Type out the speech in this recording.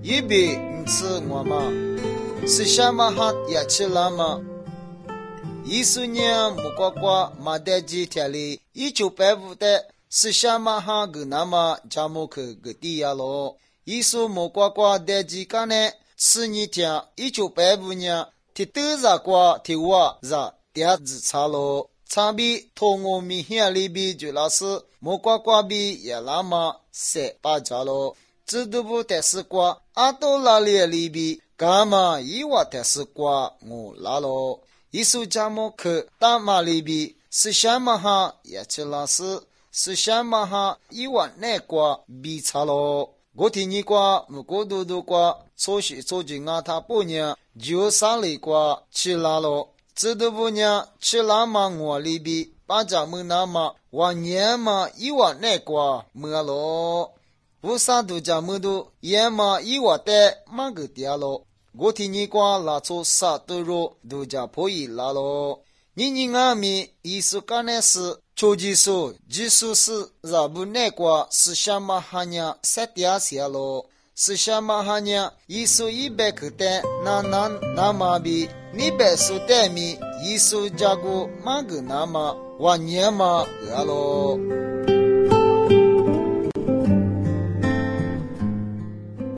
一比吃我嘛，是什么哈也吃了吗？耶稣呢木瓜瓜马代基条里1985的是什么哈个那么加木克个地呀咯？耶稣木瓜瓜代基干呢？是你听1985年提德扎瓜提瓦扎点子查咯，查比同我米乡里比就老师木瓜瓜比也那么塞巴扎咯。知道不？但是瓜阿多拉里比干嘛伊瓦但是瓜我拉咯。耶稣加木克大马里比是什么哈也吃老师是什么哈伊瓦那瓜比查咯。我听你瓜木果多多瓜初时初级阿他不呢就三里瓜吃拉咯。知道不呢吃拉嘛我里比把家木那么我年嘛伊瓦那瓜么咯。不杀都家么都也嘛伊瓦的嘛个点咯。我听你瓜拉出杀都肉都家破译拉咯。你阿米耶稣干的是求基础基础是让不那瓜是什么哈呢？塞点些咯。是什么哈呢？耶稣100克的那么比你100数的米耶稣加过嘛个那么我年嘛个咯。